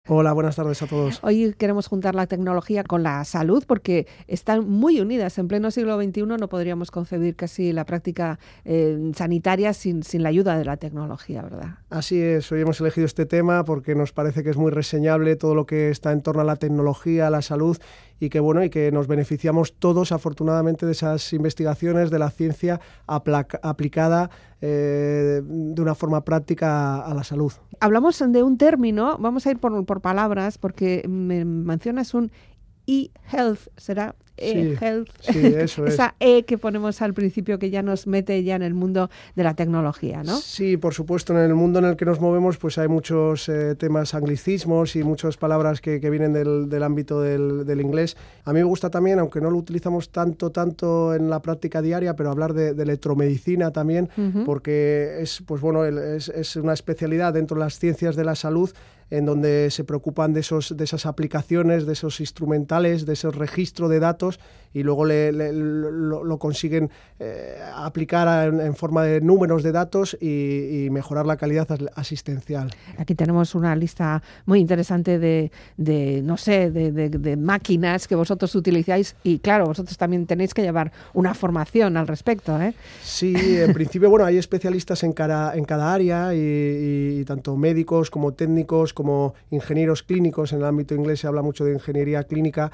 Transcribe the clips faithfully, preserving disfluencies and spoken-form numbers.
Hola, buenas tardes a todos. Hoy queremos juntar la tecnología con la salud porque están muy unidas. En pleno siglo veintiuno no podríamos concebir casi la práctica eh, sanitaria sin, sin la ayuda de la tecnología, ¿verdad? Así es, hoy hemos elegido este tema porque nos parece que es muy reseñable todo lo que está en torno a la tecnología, a la salud y que bueno y que nos beneficiamos todos afortunadamente de esas investigaciones de la ciencia apl- aplicada eh, de una forma práctica a, a la salud. Hablamos de un término, vamos a ir por, por palabras porque me mencionas un e-health, ¿será? E-health. Sí, sí, eso es. Esa E que ponemos al principio que ya nos mete ya en el mundo de la tecnología, ¿no? Sí, por supuesto, en el mundo en el que nos movemos pues hay muchos eh, temas anglicismos y muchas palabras que, que vienen del, del ámbito del, del inglés. A mí me gusta también, aunque no lo utilizamos tanto, tanto en la práctica diaria, pero hablar de, de electromedicina también, uh-huh. porque es, pues bueno, es, es una especialidad dentro de las ciencias de la salud en donde se preocupan de, esos, de esas aplicaciones, de esos instrumentales, de ese registro de datos y luego le, le, lo, lo consiguen eh, aplicar en, en forma de números de datos y, y mejorar la calidad asistencial. Aquí tenemos una lista muy interesante de, de no sé, de, de, de máquinas que vosotros utilizáis y claro, vosotros también tenéis que llevar una formación al respecto, ¿eh? Sí, en principio, bueno, hay especialistas en cada, en cada área y, y tanto médicos como técnicos como ingenieros clínicos, en el ámbito inglés se habla mucho de ingeniería clínica,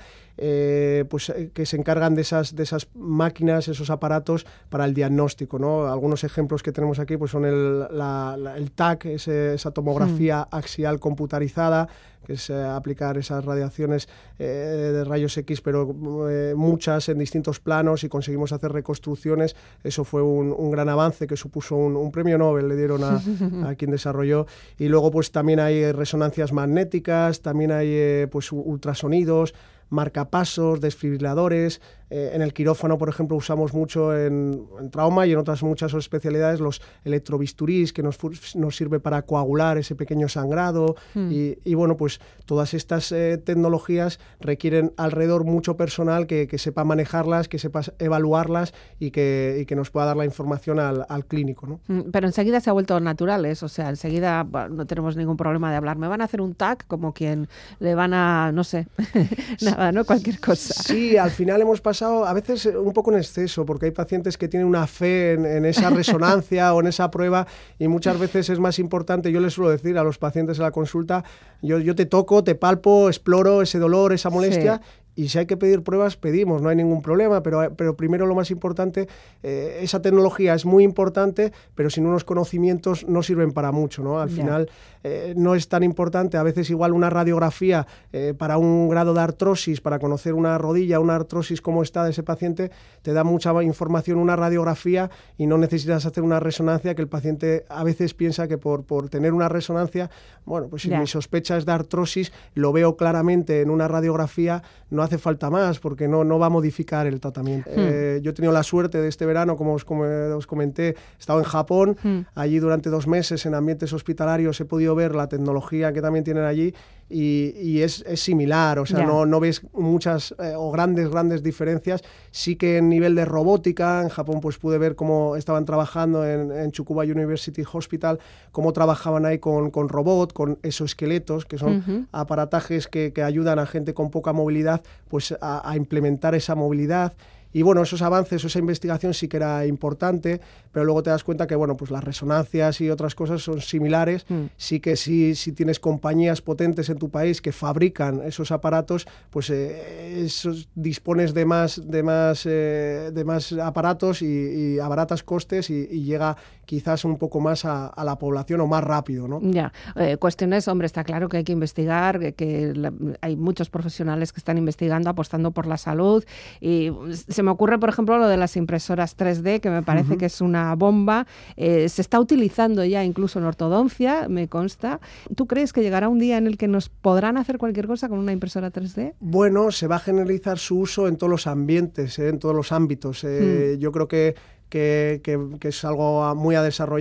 eh, pues eh, que se encargan de esas, de esas máquinas, esos aparatos para el diagnóstico, ¿no? Algunos ejemplos que tenemos aquí pues son el, la, la, el T A C, ese, esa tomografía mm. axial computarizada, que es eh, aplicar esas radiaciones eh, de rayos X, pero eh, muchas en distintos planos y conseguimos hacer reconstrucciones. Eso fue un, un gran avance que supuso un, un premio Nobel, le dieron a, a quien desarrolló. Y luego pues también hay resonancias magnéticas, también hay eh, pues ultrasonidos, marcapasos, desfibriladores. Eh, en el quirófano, por ejemplo, usamos mucho en, en trauma y en otras muchas especialidades los electrobisturís, que nos, nos sirve para coagular ese pequeño sangrado. Mm. Y, y bueno, pues todas estas eh, tecnologías requieren alrededor mucho personal que, que sepa manejarlas, que sepa evaluarlas y que, y que nos pueda dar la información al, al clínico, ¿no? Mm, pero enseguida se ha vuelto naturales, o sea, enseguida bueno, no tenemos ningún problema de hablar. Me van a hacer un T A C como quien le van a, no sé, nada, ¿no? Cualquier cosa. Sí, al final hemos pasado a veces un poco en exceso, porque hay pacientes que tienen una fe en, en esa resonancia o en esa prueba y muchas veces es más importante, yo les suelo decir a los pacientes en la consulta, yo, yo te toco, te palpo, exploro ese dolor, esa molestia. Sí. Y si hay que pedir pruebas, pedimos, no hay ningún problema, pero, pero primero lo más importante, eh, esa tecnología es muy importante, pero sin unos conocimientos no sirven para mucho, ¿no? Al yeah. final eh, no es tan importante, a veces igual una radiografía eh, para un grado de artrosis, para conocer una rodilla, una artrosis, cómo está de ese paciente, te da mucha información una radiografía y no necesitas hacer una resonancia, que el paciente a veces piensa que por, por tener una resonancia, bueno, pues si yeah. mi sospecha es de artrosis, lo veo claramente en una radiografía, no hace falta más porque no, no va a modificar el tratamiento. Hmm. Eh, yo he tenido la suerte de este verano, como os, como os comenté, he estado en Japón, hmm. allí durante dos meses en ambientes hospitalarios he podido ver la tecnología que también tienen allí y, y es, es similar, o sea, yeah. no, no ves muchas eh, o grandes, grandes diferencias. Sí que en nivel de robótica, en Japón pues pude ver cómo estaban trabajando en, en Tsukuba University Hospital, cómo trabajaban ahí con, con robot, con exoesqueletos, que son uh-huh. aparatajes que, que ayudan a gente con poca movilidad pues a, a implementar esa movilidad. Y bueno, esos avances, esa investigación sí que era importante, pero luego te das cuenta que bueno, pues las resonancias y otras cosas son similares. Mm. Sí que sí, si tienes compañías potentes en tu país que fabrican esos aparatos, pues eh, esos, dispones de más, de más, eh, de más aparatos y, y abaratas costes y, y llega quizás un poco más a, a la población o más rápido, ¿no? Ya, eh, cuestiones, hombre, está claro que hay que investigar, que, que la, hay muchos profesionales que están investigando, apostando por la salud y se me ocurre, por ejemplo, lo de las impresoras tres D, que me parece uh-huh. que es una bomba. Eh, se está utilizando ya incluso en ortodoncia, me consta. ¿Tú crees que llegará un día en el que nos podrán hacer cualquier cosa con una impresora tres D? Bueno, se va a generalizar su uso en todos los ambientes, eh, en todos los ámbitos. Eh, mm. Yo creo que Que, que, que es algo muy a desarrollar.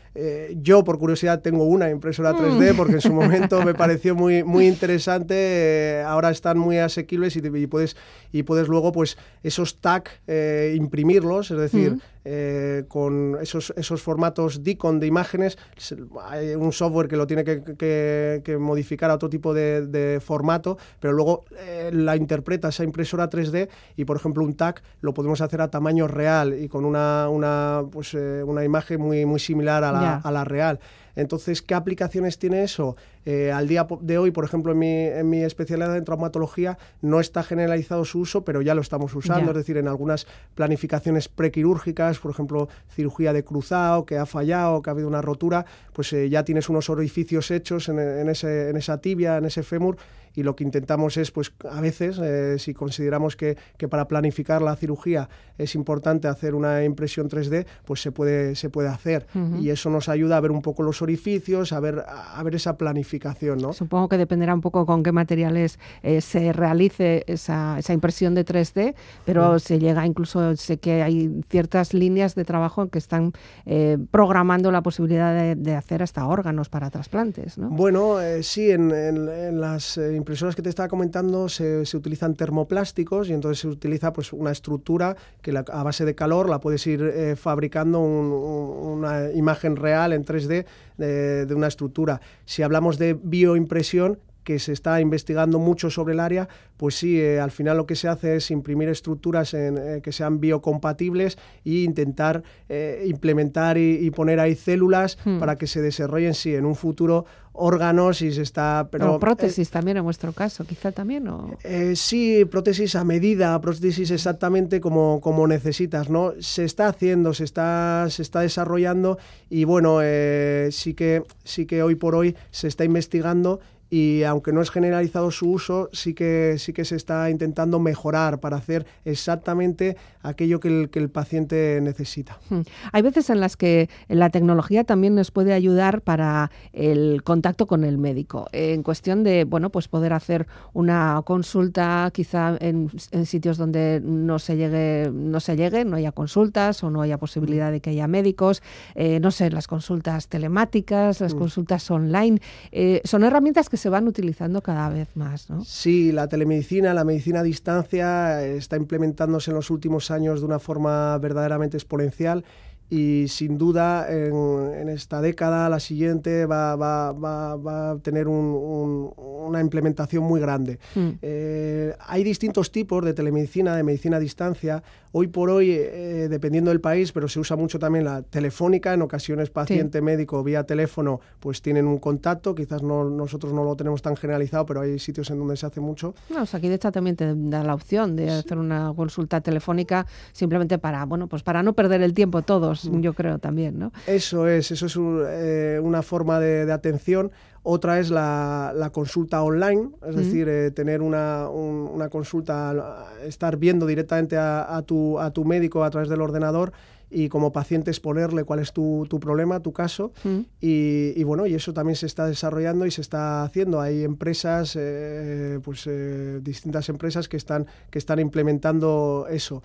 eh, yo por curiosidad tengo una impresora tres D porque en su momento me pareció muy, muy interesante, eh, ahora están muy asequibles y, y, puedes, y puedes luego pues esos tags eh, imprimirlos, es decir, mm. eh, con esos, esos formatos D I C O M de imágenes, hay un software que lo tiene que, que, que modificar a otro tipo de, de formato, pero luego eh, la interpreta esa impresora tres D y por ejemplo un tag lo podemos hacer a tamaño real y con una, una, pues, eh, una imagen muy, muy similar a la, yeah. a la real. Entonces, ¿qué aplicaciones tiene eso? Eh, al día de hoy, por ejemplo, en mi, en mi especialidad en traumatología no está generalizado su uso, pero ya lo estamos usando, yeah. es decir, en algunas planificaciones prequirúrgicas, por ejemplo, cirugía de cruzado, que ha fallado, que ha habido una rotura, pues eh, ya tienes unos orificios hechos en, en, ese, en esa tibia, en ese fémur, y lo que intentamos es, pues a veces, eh, si consideramos que, que para planificar la cirugía es importante hacer una impresión tres D, pues se puede, se puede hacer. Uh-huh. Y eso nos ayuda a ver un poco los orificios, a ver, a ver esa planificación, ¿no? Supongo que dependerá un poco con qué materiales eh, se realice esa, esa impresión de tres D, pero uh-huh. se llega incluso, sé que hay ciertas líneas de trabajo que están eh, programando la posibilidad de, de hacer hasta órganos para trasplantes, ¿no? Bueno, eh, sí, en, en, en las eh, impresoras que te estaba comentando se, se utilizan termoplásticos y entonces se utiliza pues una estructura que la, a base de calor la puedes ir eh, fabricando un, un, una imagen real en tres D de, de una estructura. Si hablamos de bioimpresión, que se está investigando mucho sobre el área, pues sí, eh, al final lo que se hace es imprimir estructuras en, eh, que sean biocompatibles e intentar eh, implementar y, y poner ahí células hmm. para que se desarrollen, sí, en un futuro órganos y se está... Pero, o prótesis eh, también en vuestro caso, quizá también, ¿o? Eh, sí, prótesis a medida, prótesis exactamente como, como necesitas, ¿no? Se está haciendo, se está, se está desarrollando y bueno, eh, sí que, sí que hoy por hoy se está investigando y aunque no es generalizado su uso, sí que, sí que se está intentando mejorar para hacer exactamente aquello que el, que el paciente necesita. Hmm. Hay veces en las que la tecnología también nos puede ayudar para el contacto con el médico, en cuestión de, bueno, pues poder hacer una consulta quizá en, en sitios donde no se llegue, no se llegue, no haya consultas o no haya posibilidad de que haya médicos, eh, no sé, las consultas telemáticas, las hmm. consultas online, eh, son herramientas que se van utilizando cada vez más, ¿no? Sí, la telemedicina, la medicina a distancia está implementándose en los últimos años de una forma verdaderamente exponencial y sin duda en, en esta década, la siguiente, va, va, va, va a tener un, un, una implementación muy grande. Mm. Eh, hay distintos tipos de telemedicina, de medicina a distancia. Hoy por hoy, eh, dependiendo del país, pero se usa mucho también la telefónica. En ocasiones paciente-médico sí. vía teléfono pues tienen un contacto. Quizás no, nosotros no lo tenemos tan generalizado, pero hay sitios en donde se hace mucho. No, o sea, aquí de hecho también te da la opción de sí. hacer una consulta telefónica simplemente para, bueno, pues para no perder el tiempo todos. Yo creo también, ¿no? Eso es, eso es un, eh, una forma de, de atención. Otra es la, la consulta online, es mm. decir, eh, tener una, un, una consulta, estar viendo directamente a, a, tu, a tu médico a través del ordenador y como paciente exponerle cuál es tu, tu problema, tu caso. Mm. Y, y bueno, y eso también se está desarrollando y se está haciendo. Hay empresas, eh, pues eh, distintas empresas que están, que están implementando eso.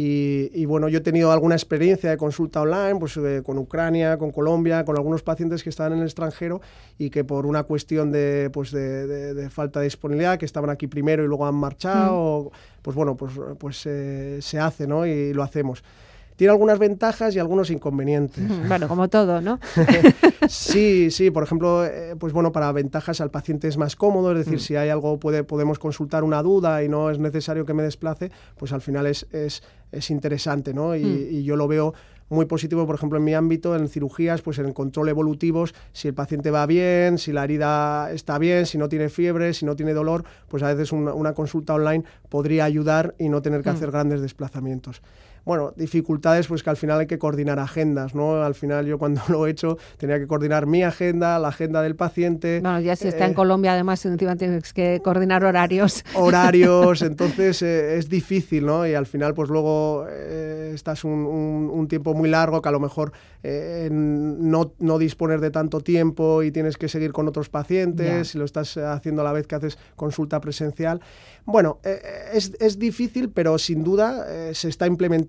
Y, y bueno, yo he tenido alguna experiencia de consulta online, pues eh, con Ucrania, con Colombia, con algunos pacientes que estaban en el extranjero y que por una cuestión de, pues de, de, de falta de disponibilidad, que estaban aquí primero y luego han marchado, mm. pues bueno, pues, pues eh, se hace, ¿no? Y lo hacemos. Tiene algunas ventajas y algunos inconvenientes. Bueno, como todo, ¿no? Sí, sí. Por ejemplo, eh, pues bueno, para ventajas al paciente es más cómodo, es decir, mm. si hay algo, puede, podemos consultar una duda y no es necesario que me desplace, pues al final es, es, es interesante, ¿no? Y, mm. y yo lo veo muy positivo, por ejemplo, en mi ámbito, en cirugías, pues en el control evolutivos, si el paciente va bien, si la herida está bien, si no tiene fiebre, si no tiene dolor, pues a veces una, una consulta online podría ayudar y no tener que mm. hacer grandes desplazamientos. Bueno, dificultades pues que al final hay que coordinar agendas, ¿no? Al final yo cuando lo he hecho tenía que coordinar mi agenda, la agenda del paciente. Bueno, ya si está eh, en Colombia además encima tienes que coordinar horarios. Horarios, entonces eh, es difícil, ¿no? Y al final pues luego eh, estás un, un, un tiempo muy largo que a lo mejor eh, no, no disponer de tanto tiempo y tienes que seguir con otros pacientes, y lo estás haciendo a la vez que haces consulta presencial. Bueno, eh, es, es difícil, pero sin duda eh, se está implementando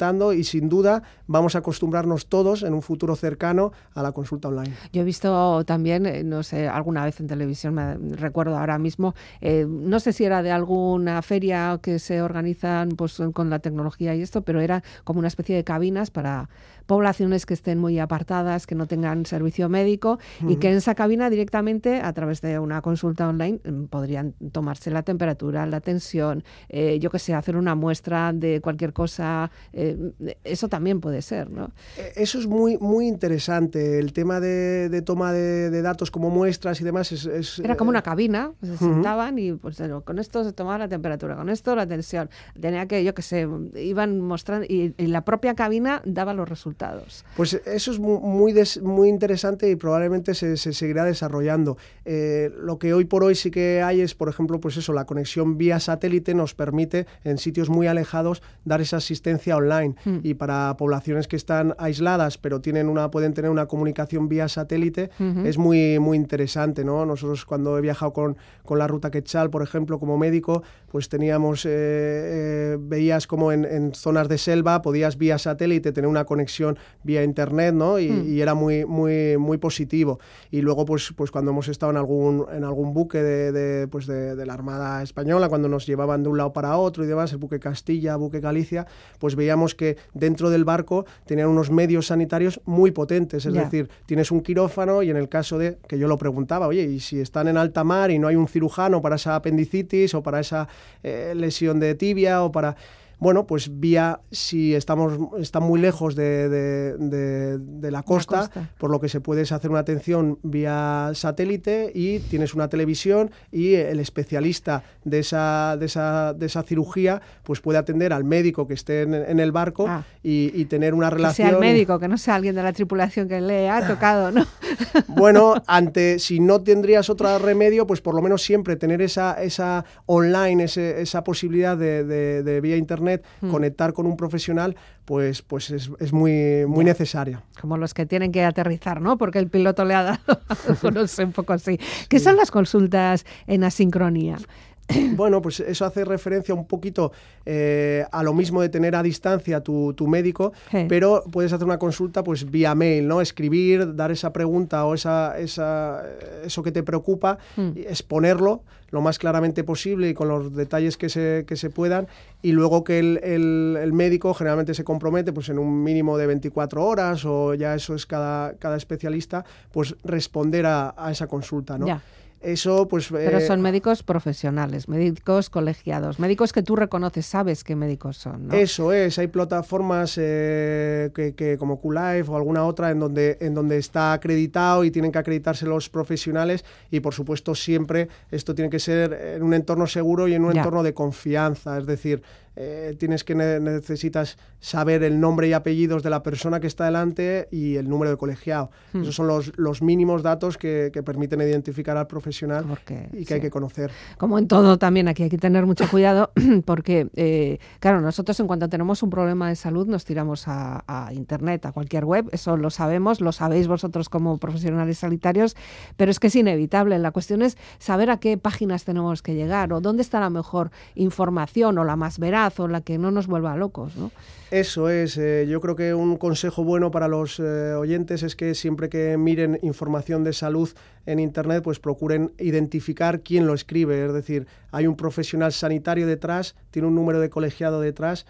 generando y sin duda vamos a acostumbrarnos todos en un futuro cercano a la consulta online. Yo he visto también, eh, no sé, alguna vez en televisión, me recuerdo ahora mismo, eh, no sé si era de alguna feria que se organizan pues con la tecnología y esto, pero era como una especie de cabinas para poblaciones que estén muy apartadas, que no tengan servicio médico uh-huh. y que en esa cabina directamente, a través de una consulta online, podrían tomarse la temperatura, la tensión, eh, yo qué sé, hacer una muestra de cualquier cosa. Eh, eso también puede ser, ¿no? Eso es muy, muy interesante. El tema de, de toma de, de datos como muestras y demás es... es Era como una cabina, se uh-huh. sentaban y pues, con esto se tomaba la temperatura, con esto la tensión. Tenía que, yo qué sé, iban mostrando y, y la propia cabina daba los resultados. Pues eso es muy, des, muy interesante y probablemente se, se seguirá desarrollando. Eh, lo que hoy por hoy sí que hay es, por ejemplo, pues eso, la conexión vía satélite nos permite en sitios muy alejados dar esa asistencia online mm. y para poblaciones que están aisladas pero tienen una, pueden tener una comunicación vía satélite uh-huh. es muy, muy interesante, ¿no? Nosotros cuando he viajado con, con la ruta Quetzal, por ejemplo, como médico, pues teníamos, eh, eh, veías como en, en zonas de selva podías vía satélite tener una conexión vía internet, ¿no? Y, mm. y era muy, muy, muy positivo. Y luego, pues, pues cuando hemos estado en algún, en algún buque de, de, pues de, de la Armada Española, cuando nos llevaban de un lado para otro y demás, el buque Castilla, buque Galicia, pues veíamos que dentro del barco tenían unos medios sanitarios muy potentes. Es yeah. decir, tienes un quirófano y en el caso de, que yo lo preguntaba, oye, y si están en alta mar y no hay un cirujano para esa apendicitis o para esa eh, lesión de tibia o para... Bueno, pues vía, si estamos está muy lejos de, de, de, de la, costa, la costa, por lo que se puede hacer una atención vía satélite y tienes una televisión y el especialista de esa, de esa, de esa cirugía pues puede atender al médico que esté en, en el barco ah. y, y tener una relación... Que sea el médico, que no sea alguien de la tripulación que le ha tocado, ¿no? Bueno, ante si no tendrías otro remedio, pues por lo menos siempre tener esa, esa online, ese, esa posibilidad de, de, de vía internet Mm. conectar con un profesional, pues, pues es, es muy, muy yeah. necesaria. Como los que tienen que aterrizar, ¿no? Porque el piloto le ha dado, no sé, un poco así. Sí. ¿Qué son las consultas en asincronía? Bueno, pues eso hace referencia un poquito eh, a lo mismo de tener a distancia tu, tu médico, sí. pero puedes hacer una consulta pues vía mail, ¿no? Escribir, dar esa pregunta o esa, esa, eso que te preocupa, mm. exponerlo lo más claramente posible y con los detalles que se, que se puedan, y luego que el, el, el médico generalmente se compromete pues en un mínimo de veinticuatro horas, o ya eso es cada, cada especialista, pues responder a, a esa consulta, ¿no? Ya. Eso, pues... Pero eh, son médicos profesionales, médicos colegiados, médicos que tú reconoces, sabes qué médicos son, ¿no? Eso es, hay plataformas eh, que, que como QLife o alguna otra en donde, en donde está acreditado y tienen que acreditarse los profesionales, y por supuesto siempre esto tiene que ser en un entorno seguro y en un ya. entorno de confianza, es decir... Eh, tienes que ne- necesitas saber el nombre y apellidos de la persona que está delante y el número de colegiado. Hmm. Esos son los, los mínimos datos que, que permiten identificar al profesional porque, y que sí. hay que conocer. Como en todo también aquí hay que tener mucho cuidado porque, eh, claro, nosotros en cuanto tenemos un problema de salud nos tiramos a, a internet, a cualquier web, eso lo sabemos, lo sabéis vosotros como profesionales sanitarios, pero es que es inevitable. La cuestión es saber a qué páginas tenemos que llegar o dónde está la mejor información o la más veraz o la que no nos vuelva locos, ¿no? Eso es, eh, yo creo que un consejo bueno para los eh, oyentes es que siempre que miren información de salud en internet, pues procuren identificar quién lo escribe, es decir, hay un profesional sanitario detrás, tiene un número de colegiado detrás.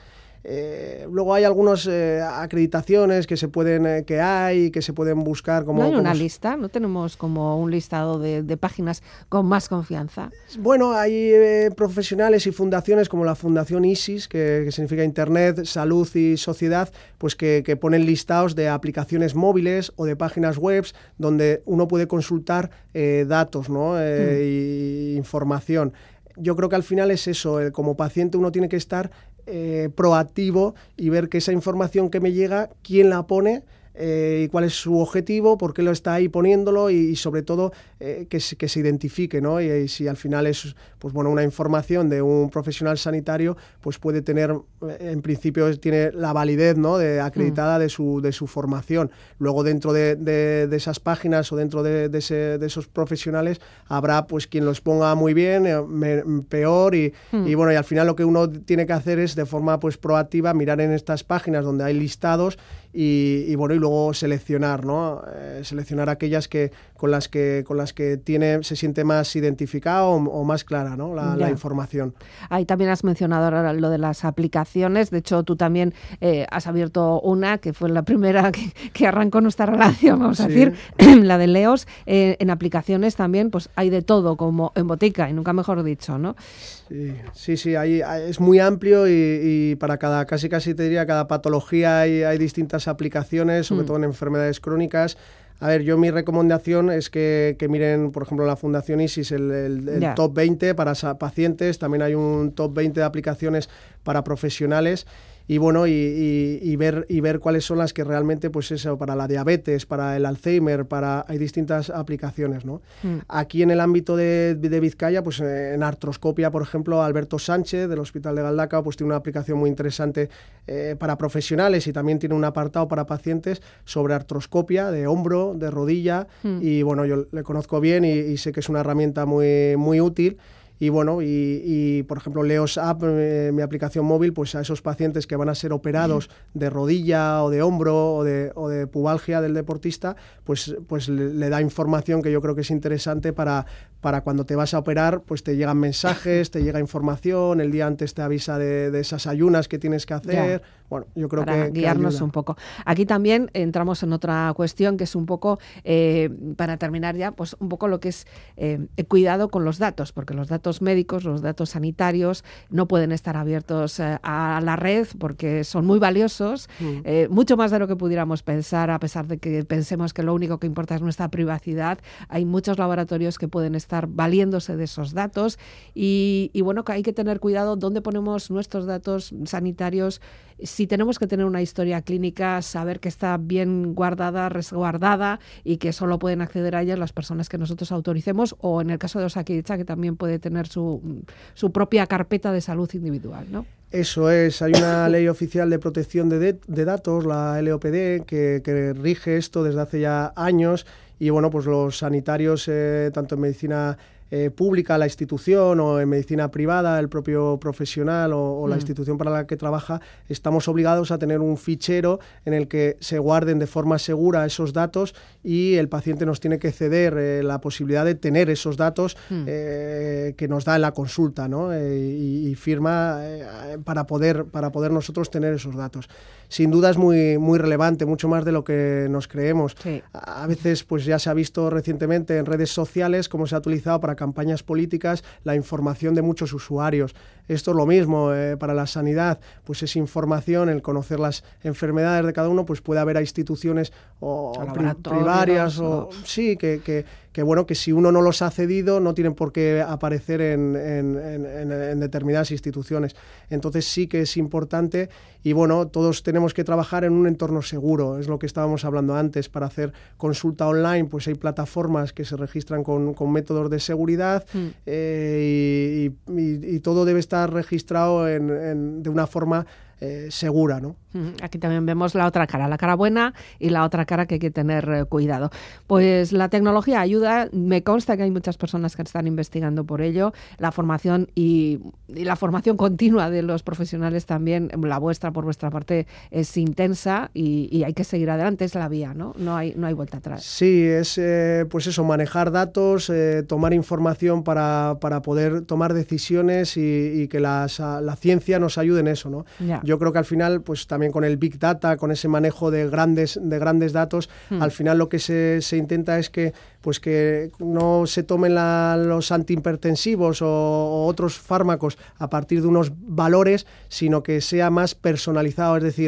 Eh, luego hay algunas eh, acreditaciones que se pueden eh, que hay que se pueden buscar como... ¿No hay una como... lista? ¿No tenemos como un listado de, de páginas con más confianza? Bueno, hay eh, profesionales y fundaciones como la Fundación ISIS, que, que significa Internet, Salud y Sociedad, pues que, que ponen listados de aplicaciones móviles o de páginas web donde uno puede consultar eh, datos, ¿no? eh, mm. y información. Yo creo que al final es eso, eh, como paciente uno tiene que estar Eh, proactivo y ver que esa información que me llega, quién la pone, eh, y cuál es su objetivo, por qué lo está ahí poniéndolo y, y sobre todo eh, que, se, que se identifique, ¿no? Y, y si al final es pues bueno una información de un profesional sanitario, pues puede tener, en principio tiene la validez, ¿no? de, acreditada mm. de, su, de su formación. Luego dentro de, de, de esas páginas o dentro de, de, ese, de esos profesionales habrá pues quien los ponga muy bien, eh, me, peor y, mm. y bueno, y al final lo que uno tiene que hacer es de forma pues proactiva mirar en estas páginas donde hay listados y, y bueno, y luego seleccionar, ¿no? Eh, seleccionar aquellas que con las que con las que tiene se siente más identificado o, o más clara, ¿no? la, la información. Ahí también has mencionado ahora lo de las aplicaciones. De hecho, tú también eh, has abierto una que fue la primera que, que arrancó nuestra relación, vamos sí. a decir, la de Leos. Eh, en aplicaciones también pues hay de todo, como en botica, y nunca mejor dicho, ¿no? Sí, sí, sí hay, hay, es muy amplio y, y para cada, casi casi te diría, cada patología hay, hay distintas aplicaciones, sobre mm. todo en enfermedades crónicas. A ver, yo mi recomendación es que, que miren, por ejemplo, en la Fundación ISIS el, el, el yeah. top veinte para pacientes, también hay un top veinte de aplicaciones para profesionales. Y bueno, y, y, y, ver, y ver cuáles son las que realmente, pues eso, para la diabetes, para el Alzheimer, para hay distintas aplicaciones, ¿no? Mm. Aquí en el ámbito de, de Vizcaya, pues en artroscopia, por ejemplo, Alberto Sánchez, del Hospital de Galdacao, pues tiene una aplicación muy interesante eh, para profesionales y también tiene un apartado para pacientes sobre artroscopia de hombro, de rodilla, mm. y bueno, yo le conozco bien y, y sé que es una herramienta muy, muy útil. Y bueno, y, y por ejemplo, Leos App, eh, mi aplicación móvil, pues a esos pacientes que van a ser operados de rodilla o de hombro o de, o de pubalgia del deportista, pues, pues le, le da información que yo creo que es interesante para, para cuando te vas a operar, pues te llegan mensajes, te llega información, el día antes te avisa de, de esas ayunas que tienes que hacer. Ya. Bueno, yo creo para que guiarnos que un poco. Aquí también entramos en otra cuestión que es un poco, eh, para terminar ya, pues un poco lo que es eh, el cuidado con los datos, porque los datos médicos, los datos sanitarios no pueden estar abiertos eh, a la red porque son muy valiosos, mm. eh, mucho más de lo que pudiéramos pensar, a pesar de que pensemos que lo único que importa es nuestra privacidad. Hay muchos laboratorios que pueden estar valiéndose de esos datos y, y bueno, que hay que tener cuidado dónde ponemos nuestros datos sanitarios. Si tenemos que tener una historia clínica, saber que está bien guardada, resguardada y que solo pueden acceder a ella las personas que nosotros autoricemos, o en el caso de Osakidetza, que también puede tener su, su propia carpeta de salud individual, ¿no? Eso es, hay una ley oficial de protección de, de, de datos, la L O P D, que, que rige esto desde hace ya años y bueno, pues los sanitarios, eh, tanto en medicina Eh, pública, la institución, o en medicina privada, el propio profesional o, o mm. la institución para la que trabaja, estamos obligados a tener un fichero en el que se guarden de forma segura esos datos y el paciente nos tiene que ceder eh, la posibilidad de tener esos datos mm. eh, que nos da en la consulta, ¿no? Eh, y, y firma eh, para poder, para poder nosotros tener esos datos. Sin duda es muy, muy relevante, mucho más de lo que nos creemos. Sí. A veces pues ya se ha visto recientemente en redes sociales cómo se ha utilizado para campañas políticas la información de muchos usuarios. Esto es lo mismo eh, para la sanidad, pues es información, el conocer las enfermedades de cada uno, pues puede haber a instituciones o pri- privarias o, o sí, que, que, que bueno, que si uno no los ha cedido no tienen por qué aparecer en, en, en, en determinadas instituciones. Entonces sí que es importante y bueno, todos tenemos que trabajar en un entorno seguro, es lo que estábamos hablando antes. Para hacer consulta online, pues hay plataformas que se registran con, con métodos de seguridad mm. eh, y, y, y todo debe estar registrado en, en, de una forma eh, segura, ¿no? Aquí también vemos la otra cara, la cara buena y la otra cara que hay que tener eh, cuidado. Pues la tecnología ayuda, me consta que hay muchas personas que están investigando por ello, la formación y, y la formación continua de los profesionales también, la vuestra por vuestra parte es intensa y, y hay que seguir adelante, es la vía, ¿no? No hay, no hay vuelta atrás. Sí, es eh, pues eso, manejar datos, eh, tomar información para, para poder tomar decisiones y, y que las, la ciencia nos ayude en eso, ¿no? Ya. Yo creo que al final, pues también también con el Big Data, con ese manejo de grandes, de grandes datos, mm. al final lo que se, se intenta es que, pues que no se tomen la, los antihipertensivos o, o otros fármacos a partir de unos valores, sino que sea más personalizado, es decir,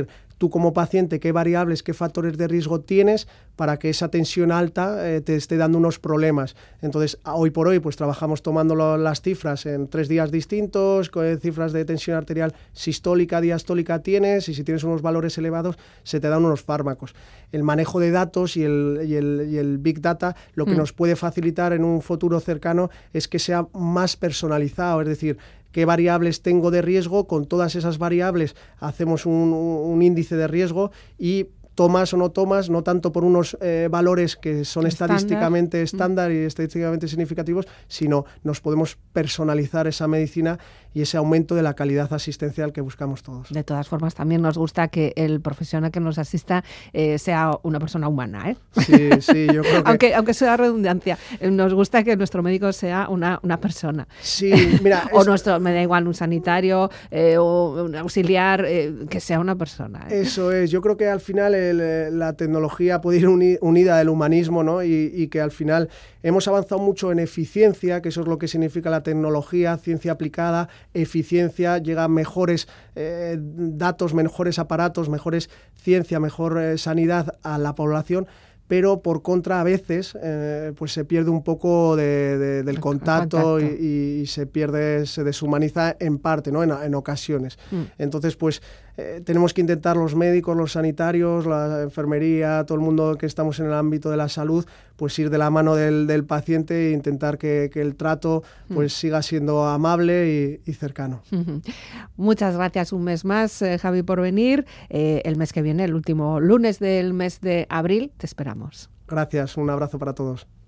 tú como paciente qué variables, qué factores de riesgo tienes para que esa tensión alta eh, te esté dando unos problemas. Entonces, hoy por hoy, pues trabajamos tomando lo, las cifras en tres días distintos, con cifras de tensión arterial sistólica, diastólica tienes, y si tienes unos valores elevados, se te dan unos fármacos. El manejo de datos y el, y el, y el Big Data lo que mm. nos puede facilitar en un futuro cercano es que sea más personalizado, es decir, qué variables tengo de riesgo, con todas esas variables hacemos un, un índice de riesgo y tomas o no tomas, no tanto por unos eh, valores que son estándar. estadísticamente estándar mm. y estadísticamente significativos, sino nos podemos personalizar esa medicina y ese aumento de la calidad asistencial que buscamos todos. De todas formas, también nos gusta que el profesional que nos asista eh, sea una persona humana, ¿eh? Sí, sí, yo creo que... aunque, aunque sea redundancia, nos gusta que nuestro médico sea una, una persona. Sí, mira... o es... nuestro, me da igual, un sanitario eh, o un auxiliar, eh, que sea una persona, ¿eh? Eso es, yo creo que al final el, la tecnología puede ir uni, unida al humanismo, ¿no? Y, y que al final hemos avanzado mucho en eficiencia, que eso es lo que significa la tecnología, ciencia aplicada, eficiencia, llega a mejores eh, datos, mejores aparatos, mejores ciencia, mejor eh, sanidad a la población, pero por contra a veces eh, pues se pierde un poco de, de, del contacto, contacto. Y, y se pierde, se deshumaniza en parte, ¿no? en, en ocasiones. Mm. Entonces, pues eh, tenemos que intentar los médicos, los sanitarios, la enfermería, todo el mundo que estamos en el ámbito de la salud, pues ir de la mano del, del paciente e intentar que, que el trato pues mm. siga siendo amable y, y cercano. Uh-huh. Muchas gracias un mes más, eh, Javi, por venir. Eh, el mes que viene, el último lunes del mes de abril, te esperamos. Gracias, un abrazo para todos.